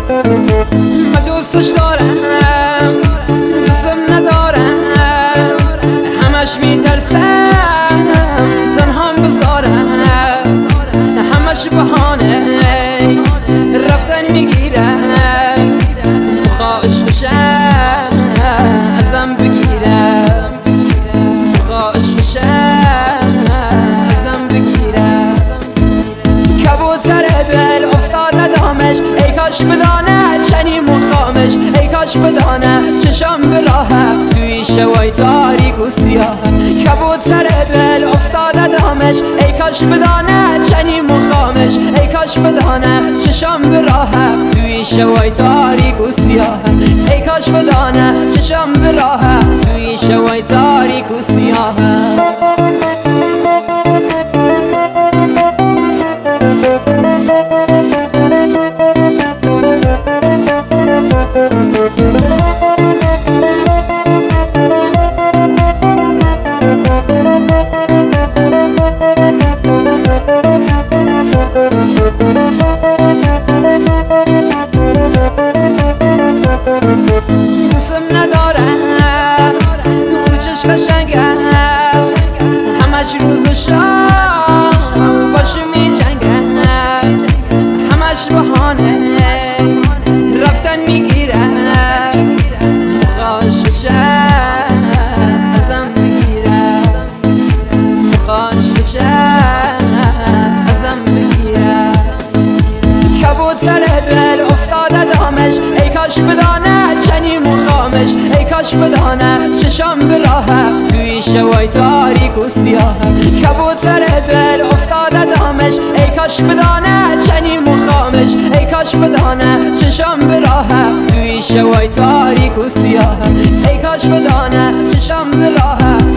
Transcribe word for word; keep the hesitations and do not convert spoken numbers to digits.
من دوستش دارم دوستم ندارم همش میترسم تنهام بذارم همش بهانه رفتن میگیرم خواهش بشم ازم بگیرم خواهش بشم ازم بگیرم کبوتر بل افتاده دامش ای کاش بدانه چنین مخامش ای کاش بدانه چشم به راهم توی شوای تاریک و سیاه کبوتر بل افتاده دامش ای کاش بدانه چنین مخامش ای کاش بدانه چشم به راهم توی شوای تاریک و سیاه ای کاش بدانه چشم به راهم توی شوای تاریک و سیاه دوستم ندارم اون چشم قشنگ است همش روز و شام باشه می جنگم همش بهانه رفتن میگیرم خواهش بشم ازم بگیرم خواهش بشم ازم بگیرم کبوتر بل افتاده دامش ای کاش بدانه چنین مخامش ای کاش بدانه چشم به راهم توی شوای تاریک و سیاه کبوتر بل افتاده دامش ای کاش بدانه چنین مخامش ای کاش بدانه چشم به راهم توی شوای تاریک و سیاه ای کاش بدانه چشم به راهم